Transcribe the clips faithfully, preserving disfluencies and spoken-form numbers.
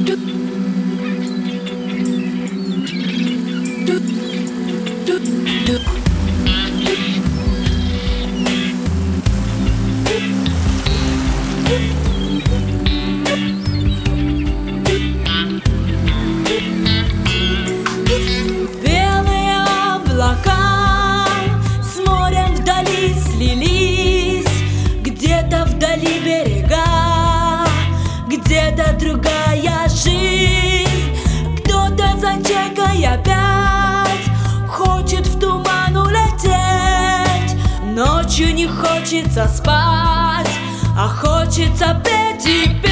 Белые облака с морем вдали слились, где-то вдали берега, где-то другая жизнь. Кто-то за чайкой опять хочет в туман улететь. Ночью не хочется спать, а хочется петь и петь.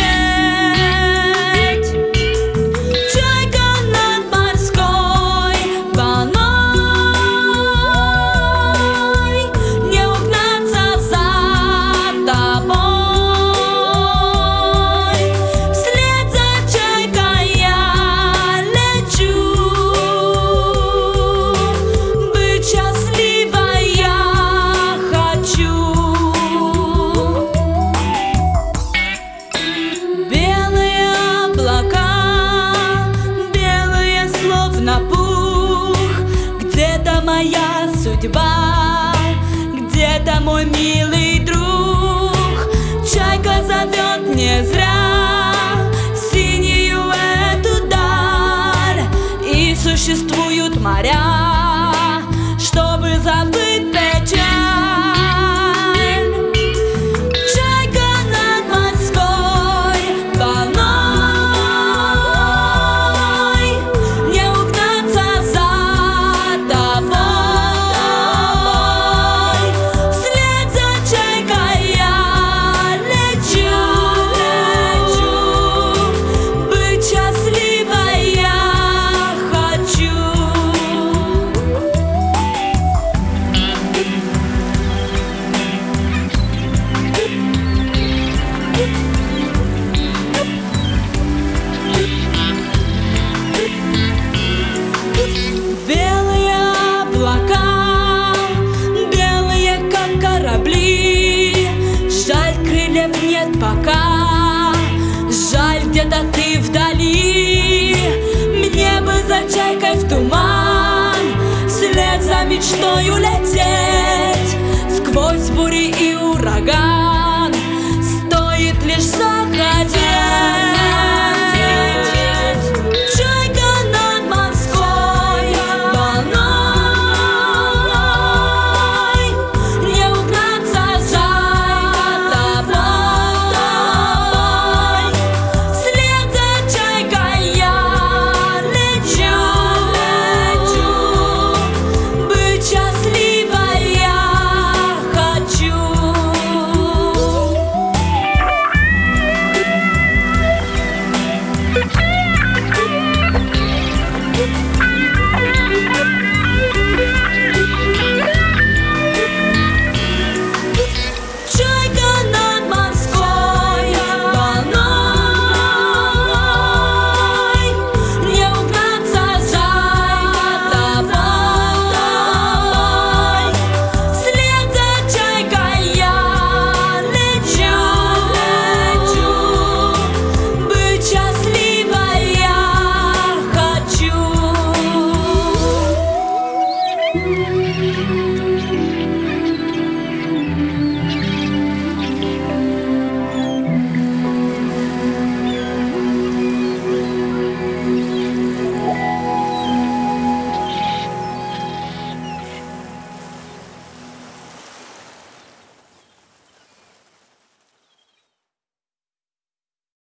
Чайка над морской волной, не угнаться за тобой. Вслед за чайкой я лечу, быть счастливой я хочу. Белые облака, белые словно пух, где-то моя судьба, где-то мой милый друг. Чайка зовет не зря в синюю эту даль, и существуют моря, чтобы забыть печаль. Чайка над морской волной, не угнаться за тобой. Вслед за чайкой я лечу, быть счастливой я хочу. Белые облака, белые как корабли, жаль, крыльев нет пока, жаль, где-то ты вдали. Мне бы за чайкой в туман, вслед за мечтой улететь.